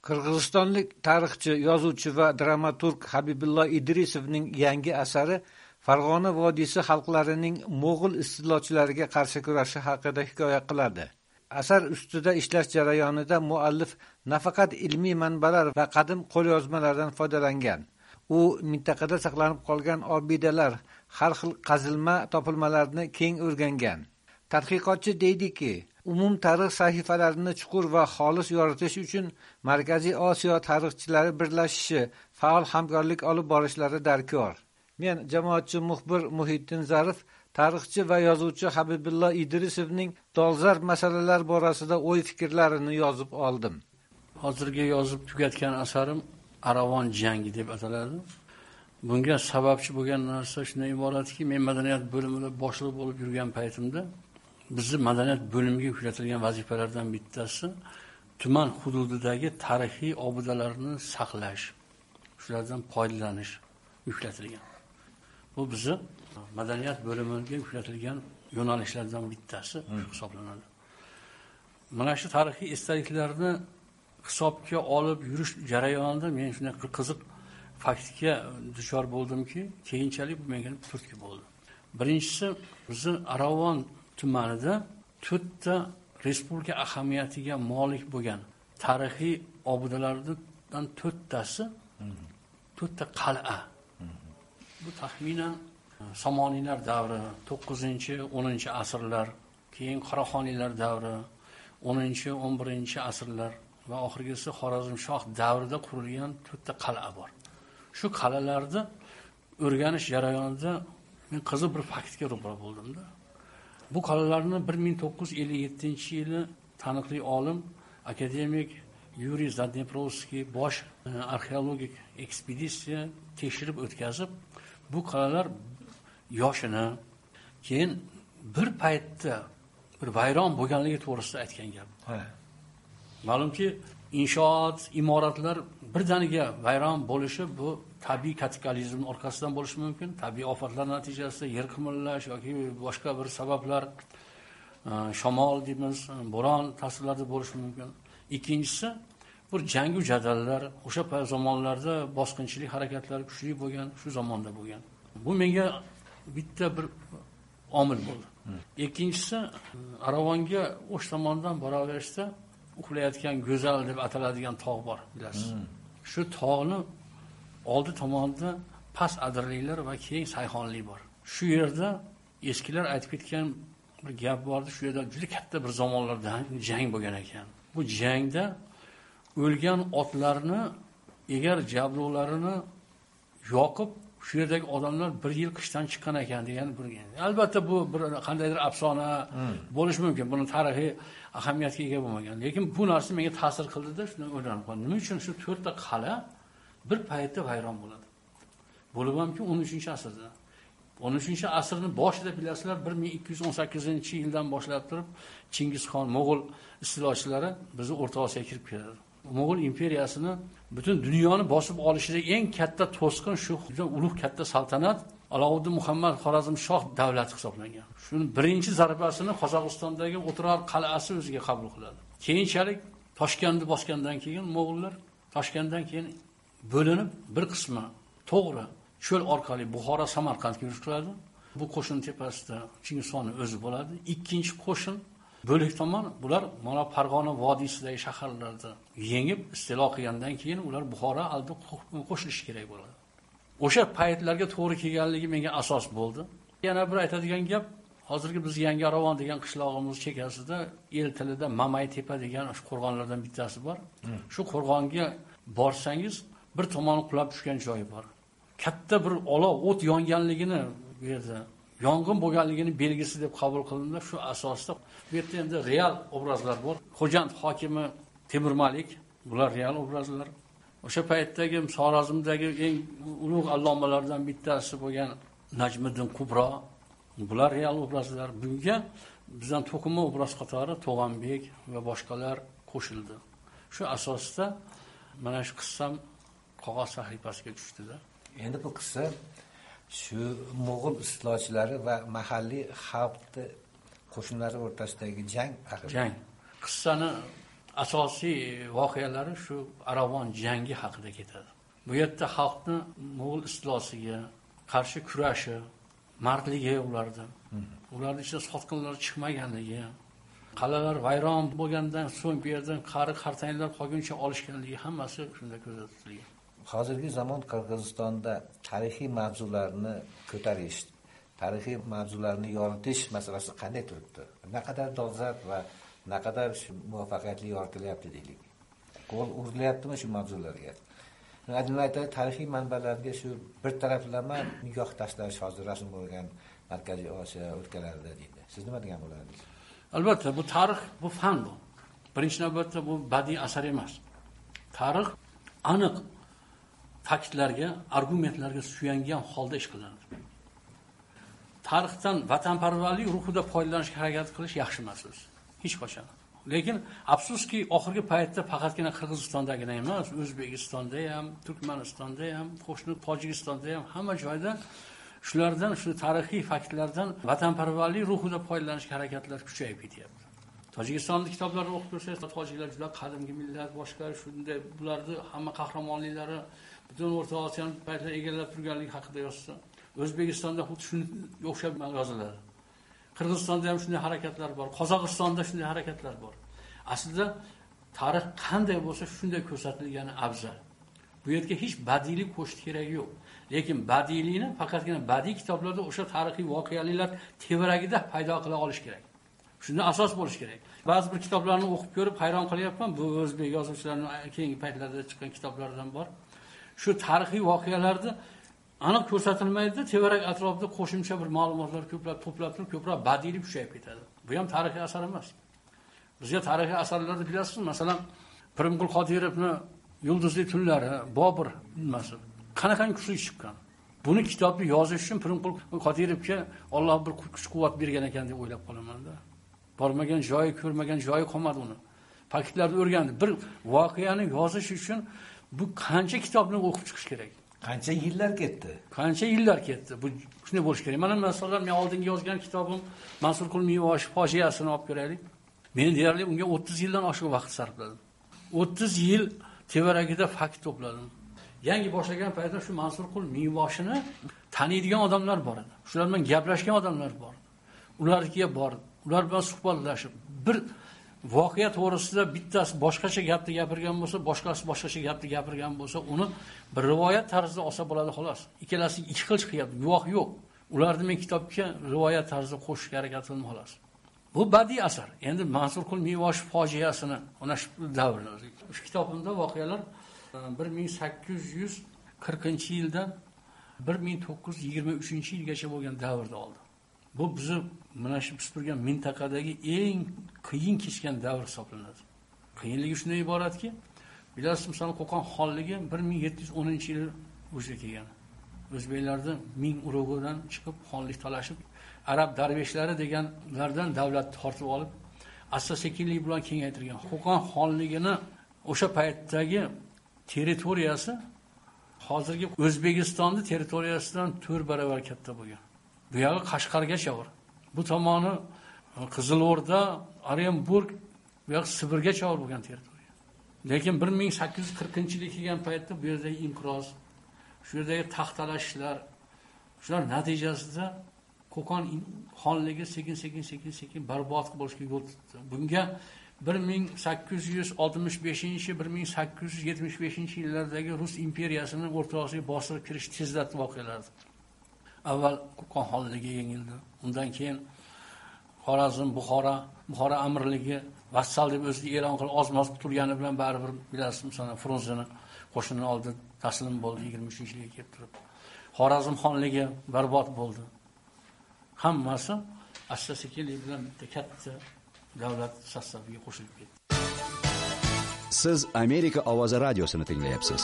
Qirg'izistonlik tarixchi, yozuvchi va dramaturg Habibulla Idrisovning yangi asari Farg'ona vodiysi xalqlarining mo'g'ul istilochilariga qarshi kurashi haqida hikoya qiladi. Asar ustida ishlash jarayonida muallif nafaqat ilmiy manbalar va qadim qo'lyozmalardan foydalangan. U mintaqada saqlanib qolgan obidalar, har xil qazilma topilmalarni keng o'rgangan. Tadqiqotchi deydiki, umum tarix sahifalarini chuqur va xolis yoritish uchun Markaziy Osiyo tarixchilari birlashishi, faol hamkorlik olib borishlari darkor. Men jamoatchi muxbir Muhiddin Zarif tarixchi va yozuvchi Habibulla Idrisovning dolzarb masalalar borasida o'y-fikrlarini yozib oldim. Hozirgi yozib tugatgan asarim Aravon jangi deb ataladi. Bunga sababchi bo'lgan narsa shundan iboratki, men madaniyat bo'limida boshliq bo'lib yurgan paytimda bizning madaniyat bo'limiga yuklatilgan vazifalardan bittasi tuman hududidagi tarixiy obidalarni saqlash, shulardan foydalanish yuklatilgan. Bu bizning madaniyat bo'limiga yuklatilgan yo'nalishlardan bittasi hisoblanadi. Mana shu tarixiy esdaliklarni hisobga olib yurish jarayonida men shunday qiziq faktga duchor bo'ldimki, keyinchalik bu menga turtki bo'ldi. Birinchisi, bizning Aravon tumanida 4 ta respublika ahamiyatiga molik bo'lgan tarixiy obidalardan 4 tasi 4 ta qal'a. Bu taxminan Somoniylar davri, 9-10 asrlar, keyin Qoraxoniylar davri, 10-11 asrlar va oxirgisi Xorazmshoh davrida qurilgan 4 ta qal'a bor. Shu qal'alarda o'rganish jarayonida men qiziq bir faktga ro'para bo'ldimda. Bu qal'alarni 1957-yili taniqli olim akademik Yuriy Zadneprovskiy bosh arxeologik ekspeditsiya tekshirib o'tkazib, bu qal'alar yoshini, keyin bir paytda bir vayron bo'lganligi to'g'risida aytgan gap. Ma'lumki, inshoot, imoratlar birdaniga vayron bo'lishi bu tabiiy kataklizm orqasidan bo'lishi mumkin. Tabiiy ofatlar natijasida yer qimirlash yoki boshqa bir sabablar, shamol deymiz, bo'ron ta'sirlarida bo'lishi mumkin. Ikkinchisi, bir jangu jadallar, o'sha zamonlarda bosqinchilik harakatlari kuchli bo'lgan, shu zamonda bo'lgan. Bu menga bitta bir omil bo'ldi. Ikkinchisi, Aravonga o'sha tomondan boraverishda uxlayotgan go'zal deb ataladigan tog' bor, bilasiz. Shu tog'ni oldi tomonida past adirliklar va keng sayhonlik bor. Shu yerda eskilar aytib ketgan bir gap bordi, shu yerda juda katta bir zamonlarda jang bo'lgan ekan. Bu jangda o'lgan otlarni egar jabruqlarini yoqib, shu yerdagi odamlar 1 yil qishdan chiqqan ekan degan bir. Albatta bu bir qandaydir afsona bo'lishi mumkin. Buni tarixiy ahamiyatga ega bo'lmagan. Lekin bu narsa menga ta'sir qildi-da, shuni o'ylanib qoldim. Nima uchun shu 4 ta qal'a bir paytda vayron bo'ladi? Bo'lib hamki 13-asrda. 13-asrning boshida bilasizlar, 1218-yildan boshlab turib Chingizxon Mo'g'ul istilochilari bizni O'rta Osiyoga kirib keladi. Mo'g'ul imperiyasini butun dunyoni bosib olishida eng katta to'sqin shu ulug' katta saltanat Alovuddin Muhammad Xorazmshoh davlati hisoblangan. Shuning birinchi zarbasini Qozog'istondagi O'tirar qal'asi o'ziga qabul qiladi. Keyinchalik Toshkentni bosgandan keyin Mo'g'ullar Toshkentdan keyin bo'linib bir qismi to'g'ri cho'l orqali Buxoro, Samarqandga yurish qiladi. Bu qo'shin tepasida Chingizxonning o'zi bo'ladi. Ikkinchi qo'shin bo'lik tomon bular mana Farg'ona vodiysidagi shaharlarda yengib istilo qilgandan keyin ular Buxoro oldi qo'shilishi kerak bo'ladi. O'sha paytlarga to'g'ri kelganligi menga asos bo'ldi. Yana bir aytadigan gap, hozirgi biz Yangi Aravon degan qishlog'imiz chekkasida el tilida Mamay tepa degan shu qo'rg'onlardan bittasi bor. Shu qo'rg'onga borsangiz bir tomoni qulab tushgan joyi bor. Katta bir olov, o't yonganligini bu yerda yong'in bo'lganligini belgisi deb qabul qilindi. Shu asosda bu yerda endi real obrazlar bor. Xo'jand hokimi Temur Malik, bular real obrazlar. O'sha paytdagi Xorazmdagi eng ulug' allomalardan bittasi bo'lgan Najmiddin Kubro, bular real obrazlar. Bunga bizdan to'qima obraz qatori To'g'anbek va boshqalar qo'shildi. Shu asosda mana shu qissam qog'oz sahifasiga tushdi-da. Endi bu qissa shu Mo'g'ul istilochilari va mahalliy xalqning qo'shinlari o'rtasidagi jang. Qissani asosiy voqealari shu Aravon jangi haqida ketadi. Bu yerda xalqni Mo'g'ul istilosiga qarshi kurashi, mardligi ularda. Ularning ichida sotqinlar chiqmaganligi, qal'alar vayron bo'lgandan so'ng bu yerdan qartanglar qolguncha olishganligi hammasi shunda ko'zda tutilgan. Hozirgi zamon Qirg'izistonda tarixiy mavzularni ko'tarish, tarixiy mavzularni yoritish masalasi qanday turibdi? Naqadar dolzarb va naqadar muvaffaqiyatli yoritilyapti deylik. Qo'l urilyaptimi shu mavzularga? Aytaylik, tarixiy manbalarga shu bir taraflama nigoh tashlash hozir rasm bo'lgan Markaziy Osiyo o'lkalarida deydi. Siz nima degan bo'lardingiz? Albatta, bu tarix, bu fan bu. Birinchi navbatda bu badiiy asar emas. Tarix aniq faktlarga, argumentlarga suyangan holda ish qilinadi. Tarixdan vatanparvarlik ruhida foydalanishga harakat qilish yaxshi emas o'zi. Hech qachon. Lekin afsuski oxirgi paytda faqatgina Qirg'izistondagina emas, O'zbekistonda ham, Turkmanistonda ham, qo'shni Tojikistonda ham hamma joyda shulardan, shu tarixiy faktlardan vatanparvarlik ruhida foydalanishga harakatlar kuchayib ketyapti. Tojikistonning kitoblarini o'qib ko'rsangiz, tojiklar juda qadimgi millat, boshqa shunday bularni hamma qahramonliklari butun O'rta Osiyoning paytida egallab turganligi haqida yozsa, O'zbekistonda xuddi shunga o'xshab yoziladi. Qirg'izistonda ham shunday harakatlar bor, Qozog'istonda shunday harakatlar bor. Aslida tarix qanday bo'lsa shunday ko'rsatilgani afzal. Bu yerga hech badiiylik qo'shish kerak yo'q. Lekin badiiylikni faqatgina badiiy kitoblarda o'sha tarixiy voqealiklar tevaragida paydo qila olish kerak. Shunda asos bo'lish kerak. Ba'zi bir kitoblarni o'qib ko'rib hayron qolyapman. Bu o'zbek yozuvchilarining keyingi paytlarda chiqqan kitoblardan bor. Shu tarixiy voqealarni aniq ko'rsatilmaydi, tevarak atrofida qo'shimcha bir ma'lumotlar to'plab turib, ko'proq badiiylik kuchayib ketadi. Bu ham tarixiy asar emas. Bizga tarixiy asarlarni bilasizmi? Masalan, Pirimqul Qodirovning Yulduzli tunlari, Bobur nimasi? Qanaqangi kuchli chiqqan. Buni kitobni yozish uchun Pirimqul Qodirovga Alloh bir kuch-quvvat bergan ekan deb o'ylab qolaman-da. Bormagan joyi, ko'rmagan joyi qolmadi uni. Faktlarni o'rgandi. Bir voqeani yozish uchun bu qancha kitobni o'qib chiqish kerak? Qancha yillar ketdi? Qancha yillar ketdi? Bu shunday bo'lish kerak. Mana masalan, men oldingi yozgan kitobim Mansurqul Mivosh fojiasini olib ko'raylik. Men deyarli unga 30 yildan oshiq vaqt sarfladim. 30 yil tevaragida fakt to'pladim. Yangi boshlagan paytda shu Mansurqul Mivoshini taniydigan odamlar bor edi. Shular bilan gaplashgan odamlar bor. Ularga borib, ular bilan suhbatlashib, bir voqea to'g'risida bittasi boshqacha gapni gapirgan bo'lsa, boshqasi boshqacha gapni gapirgan bo'lsa, uni bir rivoyat tarzida olsa bo'ladi xolos. Ikkalasi ikki xil chiqyapti, guvoh yo'q. Ularni men kitobga rivoyat tarzida qo'shishga harakat qildim xolos. Bu badiiy asar. Endi Mansurqul Mivosh fojiasini ona shu davrni o'zi. Shu kitobimda voqealar 1840-yildan 1923-yilgacha bo'lgan davrda oldi. Bu bizni mana shu biz turgan mintaqadagi eng qiyin kechgan davr hisoblanadi. Qiyinligi shundan iboratki, bilasiz, masalan, Qo'qon xonligi 1710-yil o'ziga kelgan. O'zbeklarning ming urug'idan chiqib xonlik talashib, arab darveshlari deganlardan davlat tortib olib, asta-sekinlik bilan kengaytirgan. Qo'qon xonligini o'sha paytdagi territoriyasi hozirgi O'zbekistonning territoriyasidan 4 barobar katta bo'lgan. Bu yog'i Qashqargacha bor. Bu tomoni Qizilo'rda, Orenburg va Sibirgacha bo'lgan territoriya. Lekin 1840-yilga kelgan paytda bu yerdagi inqiroz, shu yerdagi taxtalashishlar, shular natijasida Qo'qon xonligi sekin barbod bo'lishga yo'l tutdi. Bunga 1865-1875 Rus imperiyasining O'rta Osiyoga bostirib kirish tezlatdi voqealar. Avval Qo'qon xonligi yengildi. Undan keyin Xorazm, Buxoro amirligi vassal deb o'zini e'lon qilib ozmoz turgani bilan baribir bilasiz, masalan, Frunzeni qo'shinini oldi, taslim bo'ldi 23-yilga kelib turib. Xorazm xonligi barbod bo'ldi. Hammasi asta-sekinlik bilan bitta katta davlat sostaviga qo'shilib ketdi. Siz Amerika ovozi radiosini tinglayapsiz.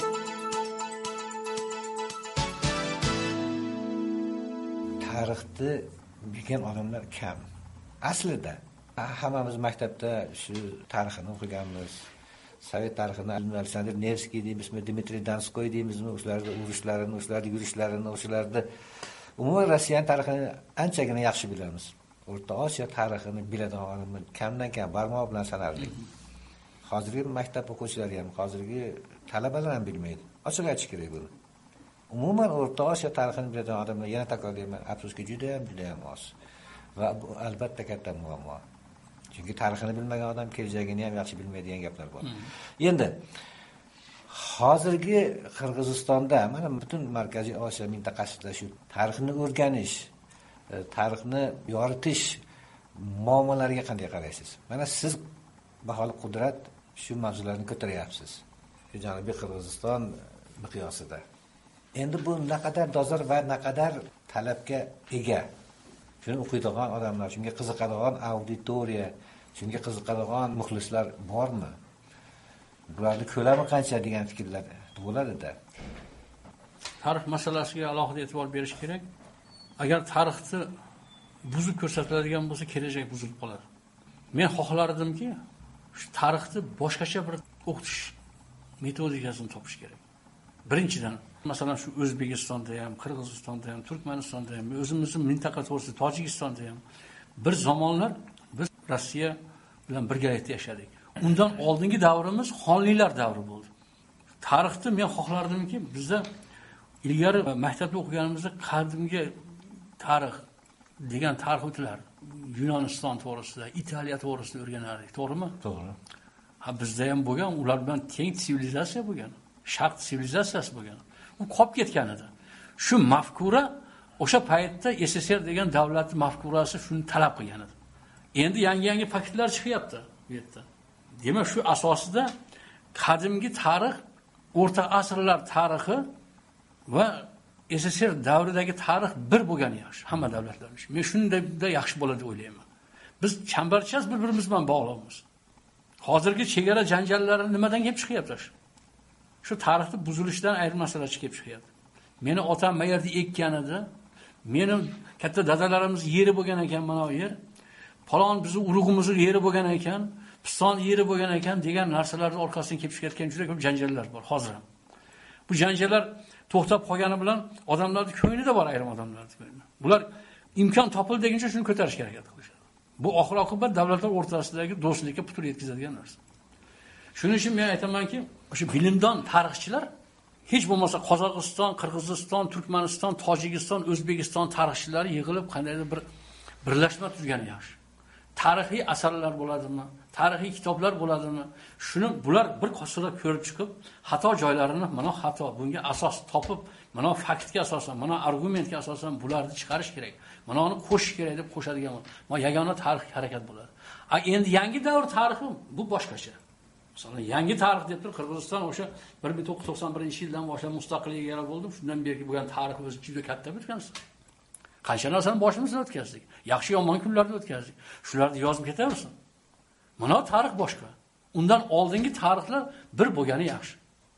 Tarixni bilgan odamlar kam. Aslida hammamiz maktabda shu tarixni o'qiganmiz. Sovet tarixini Aleksandr Nevskiy deymizmi, Dmitriy Donskoy deymizmi, o'shalarning urushlarini, o'shalarning yurishlarini, o'shalarni umuman Rossiya tarixini anchagina yaxshi bilamiz. O'rta Osiyo tarixini biladigan odamlar kamdan kam barmoq bilan sanardik. hozirgi maktab o'quvchilari ham, hozirgi talabalar ham bilmaydi. Ochiq aytish kerak buni. Umuman O'rta Osiyo tarixini biladigan odamlar, yana takrorlayman, afsuski juda ham oz. Va bu albatta katta muammo. Chunki tarixini bilmagan odam kelajagini ham yaxshi bilmaydigan gaplar bor. Endi hozirgi Qirg'izistonda, mana butun Markaziy Osiyo mintaqasida shu tarixni o'rganish, tarixni yoritish muammolariga qanday qaraysiz? Mana siz baholi qudrat shu mavzularni ko'taryapsiz. Janubiy Qirg'iziston miqyosida. Endi bu naqadar dozor va naqadar talabga ega. Shuni o'qiydigan odamlar, shunga qiziqadigan auditoriya, shunga qiziqadigan muxlislar bormi? Bularning ko'lami qancha degan fikrlar bo'ladi-da. Tarix masalasiga alohida e'tibor berish kerak. Agar tarixni buzib ko'rsatiladigan bo'lsa, kelajak buzilib qoladi. Men xohlardimki, shu tarixni boshqacha bir o'qitish metodikasini topish kerak. Birinchidan, masalan, shu O'zbekistonda ham, Qirg'izistonda ham, Turkmanistonda ham, o'zimizning mintaqa to'g'risida Tojikistonda ham bir zamonlar biz Rossiya bilan birgalikda yashadik. Undan oldingi davrimiz xonliklar davri bo'ldi. Tarixni men xohlardimki, bizda ilgari maktabda o'qiganimizda qadimgi tarix degan tarix o'tilardi. Yunoniston to'g'risida, Italiya to'g'risida o'rganardik, to'g'rimi? To'g'ri. Ha, bizda ham bo'lgan, ular bilan teng sivilizatsiya bo'lgan. Sharq sivilizatsiyasi bo'lgan. U qolib ketgan edi. Shu mafkura o'sha paytda SSR degan davlat mafkurasi shuni talab qilgan edi. Endi yangi faktlar chiqyapti bu yerda. Demak, shu asosida qadimgi tarix, o'rta asrlar tarixi va SSR davridagi tarix bir bo'lgani yaxshi, hamma davlatlar uchun. Men shunda yaxshi bo'ladi o'ylayman. Biz chambarchas bir-birimiz bilan bog'lanamiz. Hozirgi chegara janjallari nimadan kelib chiqyapti? Shu tarixni buzilishidan ayrim masalalar chiqib chiqyapti. Meni otam mayerda ekkan edi. Meni katta dadalarimiz yeri bo'lgan ekan, mana bu yer. Falon bizning urug'imizning yeri bo'lgan ekan, piston yeri bo'lgan ekan degan narsalarning orqasidan kelib chiqayotgan juda ko'p janjallar bor hozir ham. Bu janjallar to'xtab qolgani bilan odamlarning ko'nglida bor, ayrim odamlarning ko'nglida. Bular imkon topildigicha shuni ko'tarishga harakat qilishadi. Bu oxir-oqibat davlatlar o'rtasidagi do'stlikka putur yetkazadigan narsa. Shuning uchun men aytamanki, o'sha bilimdon tarixchilar hech bo'lmasa Qozog'iston, Qirg'iziston, Turkmaniston, Tojikiston, O'zbekiston tarixchilari yig'ilib qandaydir bir birlashma tuzgani yaxshi. Tarixiy asarlar bo'ladimi? Tarixiy kitoblar bo'ladimi? Shuni bular bir qosirda ko'rib chiqib, xato joylarini, mana xato, bunga asos topib, mana faktga asosan, mana argumentga asosan bularni chiqarish kerak. Mana uni qo'shish kerak deb qo'shadigan. Mana yagona tarixiy harakat bo'ladi. Endi yangi davr tarixi bu boshqacha. Masalan, yangi tarix deb turib Qirg'iziston o'sha 1991-yildan boshlab mustaqillikka ega bo'ldi. Shundan beri bo'lgan tarix o'zi juda katta bir narsa. Qancha narsani boshimizdan o'tkazdik. Yaxshi yomon kunlarni o'tkazdik. Shularni yozib ketaversin. Mana tarix boshqa. Undan oldingi tarixlar bir bo'lgani yaxshi.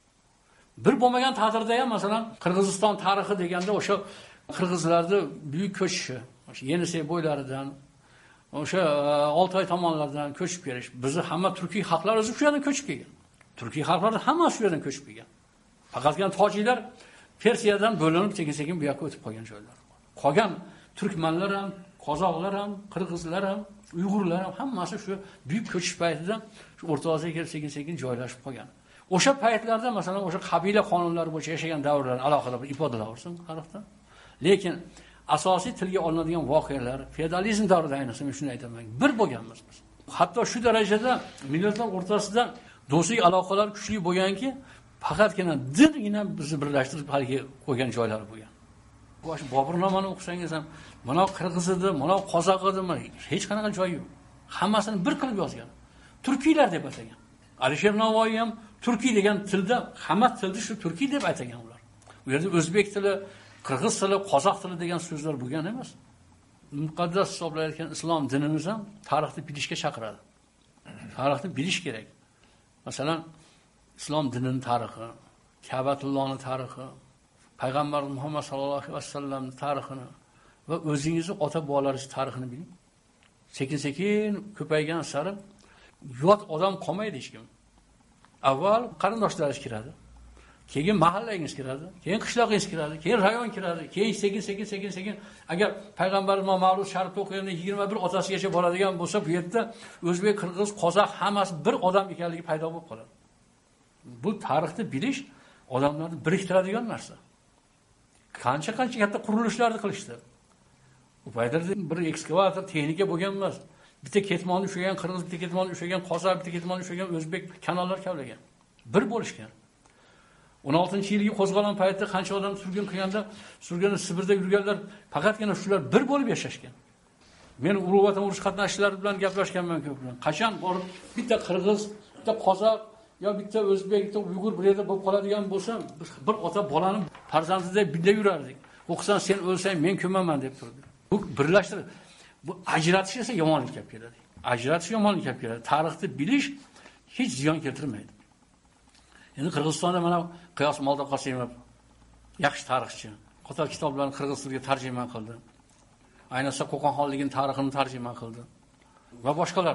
Bir bo'lmagan taqdirda ham masalan Qirg'iziston tarixi deganda o'sha qirg'izlarning buyuk ko'chishi, o'sha Yenisey bo'ylaridan, o'sha Oltoy tomonlardan ko'chib kelish. Bizni hamma turkiy xalqlar o'zi shu yerdan ko'chib kelgan. Turkiy xalqlar hammasi shu yerdan ko'chib kelgan. Faqatgina tojiklar Persiyadan bo'linib sekin-sekin bu yoqqa o'tib qolgan joylar. Qolgan turkmanlar ham, qozoqlar ham, qirg'izlar ham, uyg'urlar ham hammasi shu buyuk ko'chish paytida shu O'rta Osiyoga kelib sekin-sekin joylashib qolgan. O'sha paytlarda masalan o'sha qabila qonunlari bo'yicha yashagan davrlarni alohida bir ifodalaversin tarixda. Lekin asosiy tilga olinadigan voqealar feodalizm davrida ayniqsa men shuni aytaman. Bir bo'lganmiz biz. Hatto shu darajada millatlar o'rtasida do'stlik aloqalar kuchli bo'lganki, faqatgina dingina bizni birlashtirib haligi qo'ygan joylari bo'lgan. Bosh Boburnomani o'qisangiz ham, mana qirg'iz edi, mana qozoq edi, hech qanaqa joyi yo'q. Hammasini bir qilib yozgan. Turkiylar deb atagan. Alisher Navoiy ham turkiy degan tilda, hamma tilda shu turkiy deb atagan ular. U yerda o'zbek tili, qirg'iz tili, qozoq tili degan so'zlar bo'lgan emas. Muqaddas hisoblayotgan islom dinimiz ham tarixni bilishga chaqiradi. Tarixni bilish kerak. Masalan, islom dinining tarixi, Ka'batullohning tarixi, Payg'ambar Muhammad sallallohu alayhi vasallamning tarixini va o'zingizning ota-bobolaringiz tarixini biling. Sekin-sekin ko'paygan sari yot odam qolmaydi hech kim. Avval qarindoshlaringiz kiradi. keyin mahallangiz kiradi, keyin qishlog'ingiz kiradi, keyin rayon kiradi, keyin sekin agar payg'ambarimiz Mavlud Sharifda o'qiganda 21 otasigacha boradigan bo'lsa, bu yerda o'zbek, qirg'iz, qozoq hammasi bir odam ekanligi paydo bo'lib qoladi. Bu tarixni bilish odamlarni biriktiradigan narsa. Qancha katta qurilishlarni qilishdi. U paytda bir ekskavator texnika bo'lgan emas. Bitta ketmonni ushlagan qirg'iz, bitta ketmonni ushlagan qozoq, bitta ketmonni ushlagan o'zbek kanallar kavlagan. Bir bo'lishgan. 16-yilgi qo'zg'olon paytida qancha odam surgun qilganda, surganda Sibirda yurganlar faqatgina shular bir bo'lib yashashgan. Men Ulug' Vatan urush qatnashchilari bilan gaplashganman ko'p bilan. Qachon borib bitta qirg'iz, bitta qozoq yo bitta o'zbek, bitta uyg'ur bir yerda bo'lib qoladigan bo'lsa, bir ota bolani farzandidek birga yurardik. O'qsan sen o'lsang men ko'maman deb turdi. Bu birlashtirib, bu ajratish esa yomonlikka olib keladi. Ajratish yomonlikka olib keladi. Tarixni bilish hech ziyon keltirmaydi. Endi Qirg'izistonda mana Qiyos Moldoqosimov yaxshi tarixchi. Qator kitoblarni qirg'iz tiliga tarjima qildi. Ayniqsa Qo'qon xonligining tarixini tarjima qildi va boshqalar.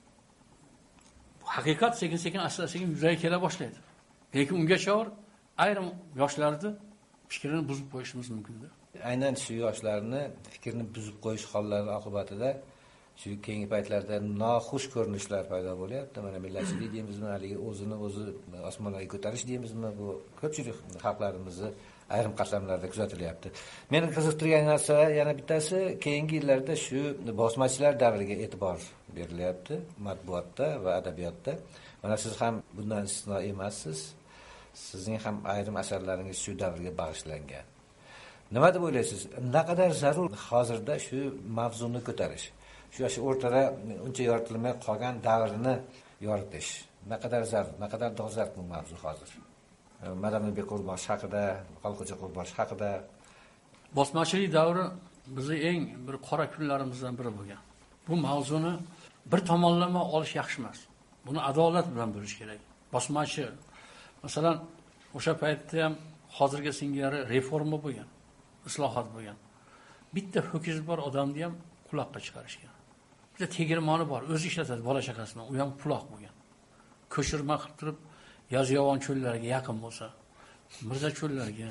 Haqiqat sekin-sekin asta-sekin yuzaga kela boshlaydi. Lekin ungacha ayrim yoshlarni fikrini buzib qo'yishimiz mumkindir. Aynan shu yoshlarni fikrini buzib qo'yish hollari oqibatida shu keyingi paytlarda noxush ko'rinishlar paydo bo'lyapti. Mana millatchilik deymizmi, haligi o'zini o'zi osmonlarga ko'tarish deymizmi, bu ko'pchilik xalqlarimizni ayrim qatlamlarda kuzatilyapti. Meni qiziqtirgan narsa yana bittasi, keyingi yillarda shu bosmachilar davriga e'tibor berilyapti matbuotda va adabiyotda. Mana siz ham bundan istisno emassiz. Sizning ham ayrim asarlaringiz shu davrga bag'ishlangan. Nima deb o'ylaysiz? Naqadar zarur hozirda shu mavzuni ko'tarish? Shu o'rtada uncha yoritilmay qolgan davrni yoritish. Naqadar zarur, naqadar dolzarb bu mavzu hozir. Madam Bequrbosh haqida, Xalqo'ja Qurbosh haqida. Bosmachilik davri bizning eng bir qora kunlarimizdan biri bo'lgan. Bu mavzuni bir tomonlama olish yaxshi emas. Buni adolat bilan bo'lish kerak. Bosmachi, masalan, o'sha paytda ham hozirga singari reforma bo'lgan, islohot bo'lgan. Bitta ho'kiz bor odamni ham quloqqa chiqarishgan. Bitta tegirmoni bor, o'zi ishlatadi bola chaqasini, u ham quloq bo'lgan. Ko'chirma qilib turib Yozyovon cho'llariga yaqin bo'lsa, Mirza cho'llariga,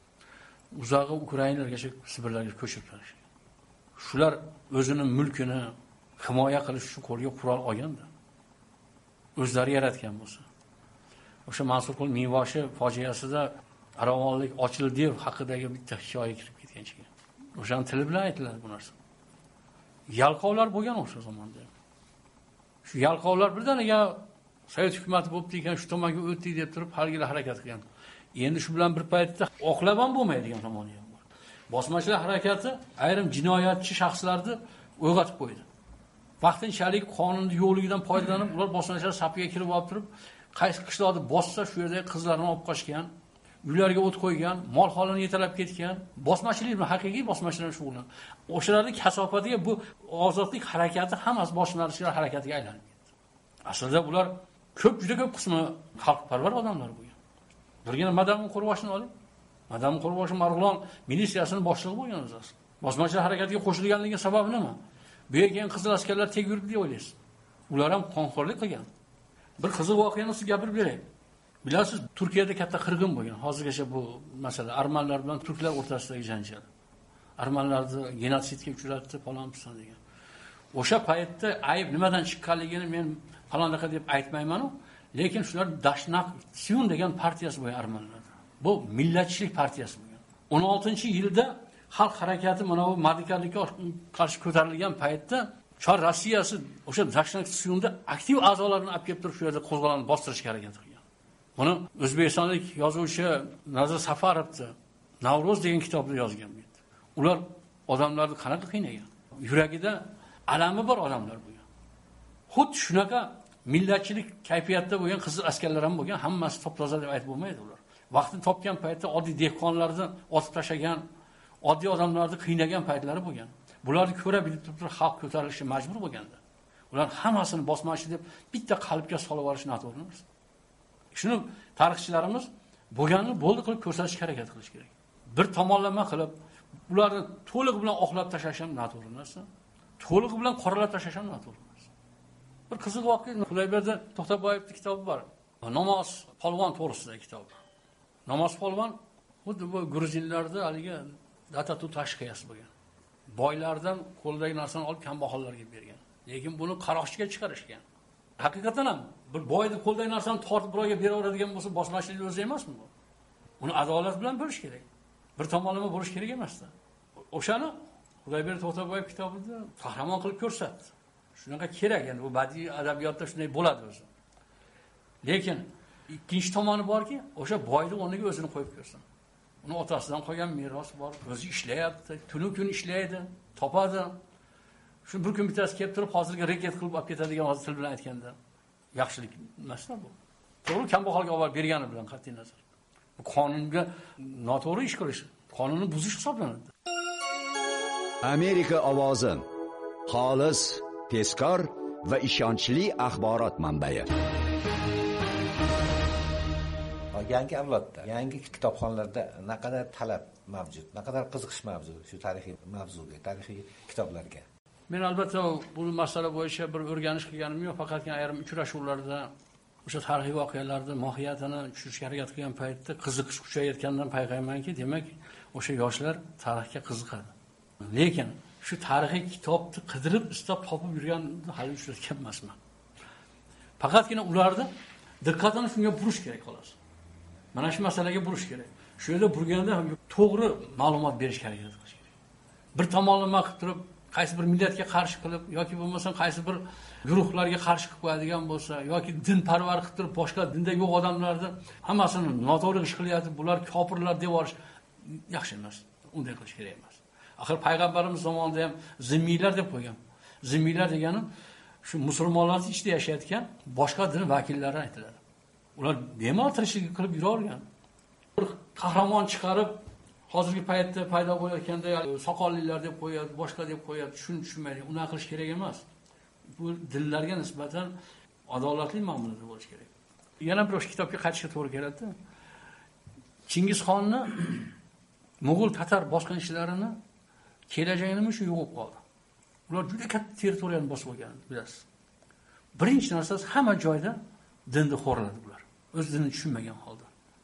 uzog'i Ukrainalargacha Sibirlarga ko'chib turishgan. Shular o'zining mulkini himoya qilish uchun qo'lga qurol olganda, o'zlari yaratgan bo'lsa. O'sha Mansurqul Minvoshi fojiasida Aravonlik Ochildiyev haqidagi bitta hikoya kirib ketgan ekan. O'shaning tili bilan aytiladi bu narsa. Yalqovlar bo'lgan o'sha zamonda. Shu yalqovlar birdaniga Sovet hukumati bo'libdi ekan, shu tomonga o'tdik deb turib haligilar harakat qilgan. Endi shu bilan bir paytda oqlab ham bo'lmaydigan tomoni ham bor. Bosmachilar harakati ayrim jinoyatchi shaxslarni o'yg'atib qo'ydi. Vaqtinchalik qonunning yo'qligidan foydalanib, ular bosmachilar safiga kirib olib turib, qaysi qishloqni bossa shu yerda qizlarni olib qochgan, uylarga o't qo'ygan, mol holini yetalab ketgan, bosmachilik bilan haqiqiy bosmachilar shug'ullan. O'shalarning kasofatiga bu ozodlik harakati hammasi bosmachilar harakatiga aylanib ketdi. Aslida ular juda ko'p qismi xalqparvar odamlar bo'lgan. Birgina Madam Qurboshni oling. Madam Qurbosh Marg'ilon militsiyasining boshlig'i bo'lgan o'zi. Bosmachilar harakatiga qo'shilganligi sababi nima? Bu yerga qizil askarlar tek yuribdi deb o'ylaysiz. Ular ham qonxo'rlik qilgan. Bir qiziq voqeani sizga gapirib beray. Bilasiz, Turkiyada katta qirg'in bo'lgan. Hozirgacha bu masala armanlar bilan turklar o'rtasidagi janjal. Armanlarni genotsidga uchratdi, falon-piston degan. O'sha paytda ayb nimadan chiqqanligini men falondaqa deb aytmayman-ku, lekin shular Dashnaq Siyun degan partiyasi bo'lgan armanlarda. Bu millatchilik partiyasi bo'lgan. 16-yilda xalq harakati mana bu mardikorlikka qarshi ko'tarilgan paytda Chor Rossiyasi o'sha Dashnaq Siyunda aktiv a'zolarini olib kelib turib shu yerda qo'zg'olonni bostirishga harakat qilgan. Buni o'zbekistonlik yozuvchi Nazir Safarovni Navro'z degan kitobda yozgan bu. Ular odamlarni qanaqa qiynagan? Yuragida alami bor odamlar bo'lgan. Xuddi shunaqa millatchilik kayfiyatda bo'lgan qizil askarlar ham bo'lgan, hammasi top-toza deb aytib bo'lmaydi ular. Vaqtini topgan paytda oddiy dehqonlarni otib tashagan, oddiy odamlarni qiynagan paytlari bo'lgan. Bularni ko'ra bilib turib xalq ko'tarilishi majbur bo'lganda, ular hammasini bosmachi deb bitta qalbga solib olish noto'g'ri emas. Shuni tarixchilarimiz bo'lganini bo'ldi qilib ko'rsatishga harakat qilish kerak. Bir tomonlama qilib ularni to'liq bilan oqlab tashlash ham noto'g'ri emas. To'liq bilan qoralab tashlash ham noto'g'ri emas. Bir qiziq voqea Xudoyberdi To'xtaboyevning kitobi bor. Namoz polvon to'g'risidagi kitob. Namoz polvon xuddi bu gruzinlarda haligi datatu tashqiyasi bo'lgan. Boylardan qo'ldagi narsani olib kambag'allarga bergan. Lekin buni qaroqchiga chiqarishgan. Haqiqatan ham bir boyni qo'ldagi narsani tortib birovga beraveradigan bo'lsa, bosmachilik o'zi emasmi bu? Uni adolat bilan bo'lish kerak. Bir tomonlama bo'lish kerak emasda. O'shani Xudoyber To'xtaboyev kitobida qahramon qilib ko'rsatdi. Shunaqa kerak, ya'ni bu badiiy adabiyotda shunday bo'ladi o'zi. Lekin ikkinchi tomoni borki, o'sha boyni o'rniga o'zini qo'yib ko'rsin. Uni otasidan qolgan meros bor, o'zi ishlayapti, tunu-kun ishlaydi, topadi. Shu bir kun bittasi kelib turib, hozirga reket qilib olib ketadigan hozir til bilan aytganda yaxshilik emas-da bu. To'g'ri, kambag'alga olib bergani bilan qat'iy nazar. Bu qonunga noto'g'ri ish qilish, qonunni buzish hisoblanadi. Amerika ovozi xolis, tezkor va ishonchli axborot manbai. Yangi avlodda, yangi kitobxonlarda naqadar talab mavjud, naqadar qiziqish mavjud shu tarixiy mavzuga, tarixiy kitoblarga. Men albatta bu masala bo'yicha bir o'rganish qilganim yo'q, faqatgina ayrim uchrashuvlarda o'sha tarixiy voqealarning mohiyatini tushunishga harakat qilgan paytda qiziqish kuchayayotganidan payqaymanki, demak, o'sha yoshlar tarixga qiziqadi. Lekin shu tarixiy kitobni qidirib, istab topib yurganni hali uchratgan emasman. Faqatgina ularni diqqatini shunga burish kerak xolos. Mana shu masalaga burish kerak. Shu yerda burganda to'g'ri ma'lumot berish kerak. Bir tomonlama qilib turib, qaysi bir millatga qarshi qilib yoki bo'lmasa qaysi bir guruhlarga qarshi qilib qo'yadigan bo'lsa yoki dinparvar qilib turib boshqa dinda yo'q odamlarni hammasini noto'g'ri ish qilyapti, bular kofirlar deb yuborish yaxshi emas. Unday qilish kerak emas. Axir payg'ambarimiz zamonida ham zimmiylar deb qo'ygan. Zimmiylar degani shu musulmonlarning ichida yashayotgan boshqa din vakillari aytiladi. Ular bemalol tirikchilik qilib yuravergan. Bir qahramon chiqarib hozirgi paytda paydo bo'layotganda soqollilar deb qo'yadi, boshqa deb qo'yadi, shuni tushunmaydi. Uni qilish kerak emas. Bu dinlarga nisbatan adolatli muomalada bo'lish kerak. Yana bir kitobga qaytishga to'g'ri keladi. Chingizxonni Mo'g'ul tatar bosqinchlarini kelajagini shu yo'qib qoldi. Ular juda katta territoriyani bosib olgan, bilasiz. Birinchi narsasi hamma joyda dinni xo'rladi ular. O'z dinini tushunmagan holda.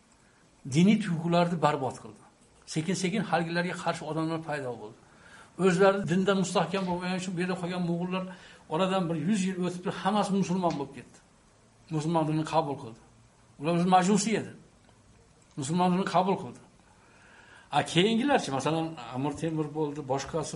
Diniy tuyg'ularni barbod qildi. Sekin-sekin halgilarga qarshi odamlar paydo bo'ldi. O'zlari dinda mustahkam bo'lgani uchun bu yerda qolgan mo'g'ullar oradan bir 100 yil o'tib hammasi musulmon bo'lib ketdi. Musulmon dinini qabul qildi. Ular o'z majusiy edi. Musulmon dinini qabul qildi. Keyingilarchi, masalan, Amir Temur bo'ldi, boshqasi.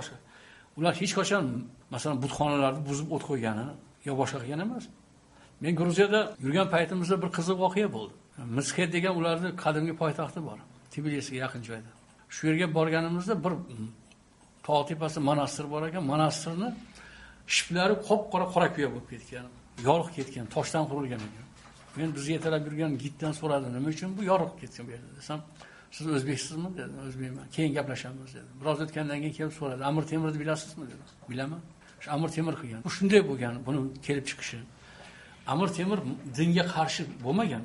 Ular hech qachon, masalan, butxonalarni buzib o't qo'ygani yo boshqa qilgan emas. Men Gruziyada yurgan paytimizda bir qiziq voqea bo'ldi. Mizxet degan ularning qadimgi poytaxti bor, Tbilisiga yaqin joyda. Shu yerga borganimizda bir tog' tepasida monastir bor ekan. Monastirni shiplari qora kuya bo'lib ketgan, yorug' ketgan, toshdan qurilgan ekan. Men bizni yetalab yurgan giddan so'radim, nima uchun bu yorug' ketgan bu yerda desam, siz o'zbeksizmi dedi. O'zbekman. Keyin gaplashamiz dedi. Biroz o'tgandan keyin kelib so'radi. Amir Temurni bilasizmi dedi. Bilaman. Shu Amir Temur qilgan. Bu shunday bo'lgan, buni kelib chiqishi. Amir Temur dinga qarshi bo'lmagan.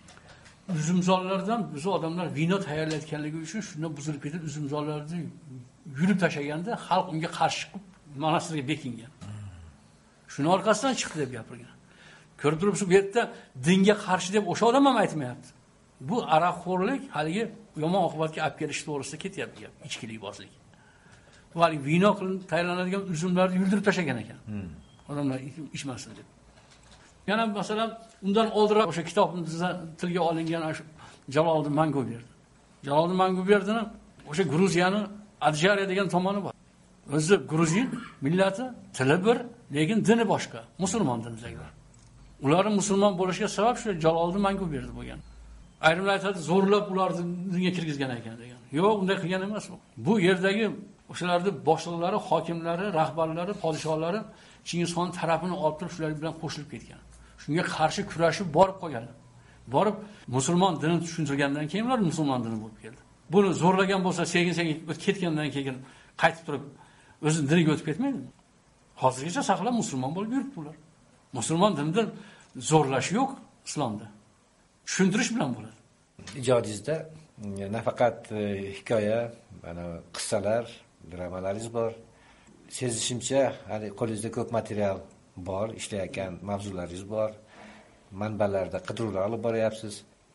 Uzumzorlardan biz odamlar vino tayyorlayotganligi uchun shundan buzilib ketib, uzumzorlarni yulib tashaganda xalq unga qarshi chiqib monastirga bekingan. Shuni orqasidan chiqdi deb gapirgan. Ko'rib turibsiz, bu yerda dinga qarshi deb o'sha odam ham aytmayapti. Bu aroqxo'rlik haligi yomon oqibatga olib kelish to'g'risida ketyapti gap, ichkilibozlik. Bu haligi vino qilib tayyorlanadigan uzumlarni yuldirib tashagan ekan. Odamlar ichmasin deb. Yana masalan, undan oldinroq o'sha kitobimizda tilga olingan Jaloliddin Manguberdi. Jaloliddin Manguberdining o'sha Gruziyani Adjariya degan tomoni bor. O'zi Gruzin millati, tili bir, lekin dini boshqa, musulmon dinidagilar. Ularning musulmon bo'lishiga sabab shu Jaloliddin Manguberdi bo'lgan. Ayrimlar aytadi, zo'rlab ularni dinga kirgizgan ekan degan. Yo'q, unday qilgan emas u. Bu yerdagi o'shalarning boshliqlari, hokimlari, rahbarlari, podshohlari Chingizxon tarafini olib turib shular bilan qo'shilib ketgan. Shunga qarshi kurashib borib qolganlar. Borib musulmon dinini tushuntirgandan keyin ular musulmon dini bo'lib keldi. Buni zo'rlagan bo'lsa, sekin-sekin ketgandan keyin qaytib turib o'zining diniga o'tib ketmaydi. Hozirgacha saqlab musulmon bo'lib yuribdi ular. Musulmon dinida zo'rlash yo'q islomda. Tushuntirish bilan bo'ladi. Ijodingizda nafaqat hikoya, mana qissalar, dramalaringiz bor. Sezishimcha, hali qo'lingizda ko'p material bor, ishlayotgan mavzularingiz bor. Manbalarda qidiruvlar olib boryapsiz.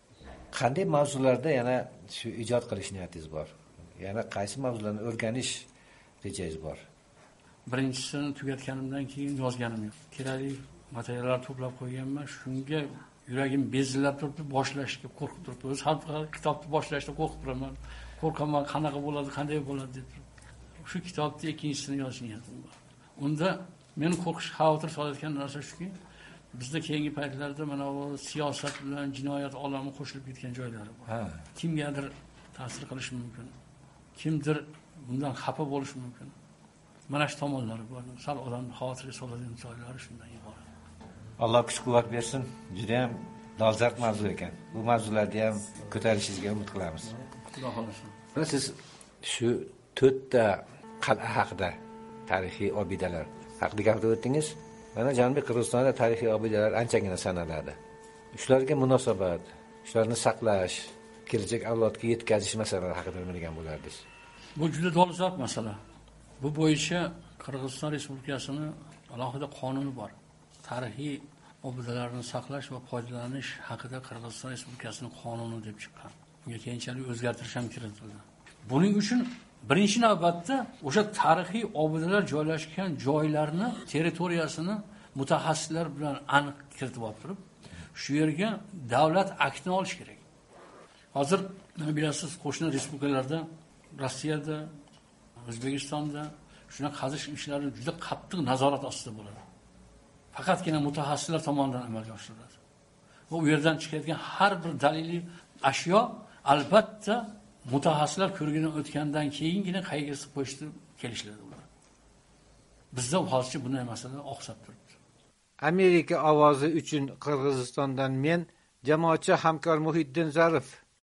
Qanday mavzularda yana shu ijod qilish niyatingiz bor? Yana qaysi mavzularni o'rganish rejangiz bor? Birinchisini tugatganimdan keyin yozganim yo'q. Kerakli materiallar to'plab qo'yganman. Shunga yuragim bezillab turibdi, boshlashga qo'rqib turibdi. O'z kitobni boshlashda qo'rqib turaman. Qo'rqaman, qanaqa bo'ladi, qanday bo'ladi deb. Shu kitobni ikkinchisini yozish niyatim bor. Unda meni qo'rqish, xavotir solayotgan narsa shuki, bizda keyingi paytlarda mana bu siyosat bilan jinoyat olami qo'shilib ketgan joylari bor. Kimgadir ta'sir qilishi mumkin. Kimdir bundan xafa bo'lishi mumkin. Mana shu tomonlari bor. Sal odamni xavotirga soladigan joylari shundan iborat. Alloh kuch-quvvat bersin. Juda ham dolzarb mavzu ekan. Bu mavzularni ham ko'tarishingizga umid qilamiz. Xudo xolasa. Siz shu 4 ta qal'a haqida, tarixiy obidalar haqida gapirib o'tdingiz. Mana Janubiy Qirg'izistonda tarixiy obidalar anchagina sanaladi. Shularga munosabat, shularni saqlash, kelajak avlodga yetkazish masalalari haqida nimagan bo'lardingiz? Bu juda dolzarb masala. Bu bo'yicha Qirg'iziston Respublikasining alohida qonuni bor. Tarixiy obidalarni saqlash va foydalanish haqida Qirg'iziston Respublikasining qonuni deb chiqqan. Unga keyinchalik o'zgartirish ham kiritildi. Buning uchun birinchi navbatda o'sha tarixiy obidalar joylashgan joylarni territoriyasini mutaxassislar bilan aniq kiritib olib turib, shu yerga davlat aktini olish kerak. Hozir bilasiz, qo'shni respublikalarda, Rossiyada, O'zbekistonda shunaqa qazish ishlari juda qattiq nazorat ostida bo'ladi. Faqatgina mutaxassislar tomonidan amalga oshiriladi. Va u yerdan chiqayotgan har bir daliliy ashyo albatta mutaxassislar ko'rgidan o'tgandan keyingina qayg'isi qo'shib kelishadi ular. Bizda hozircha bunday masala oqsab turibdi. Amerika ovozi uchun Qirg'izistondan men jamoatchi hamkor Muhiddin Zarif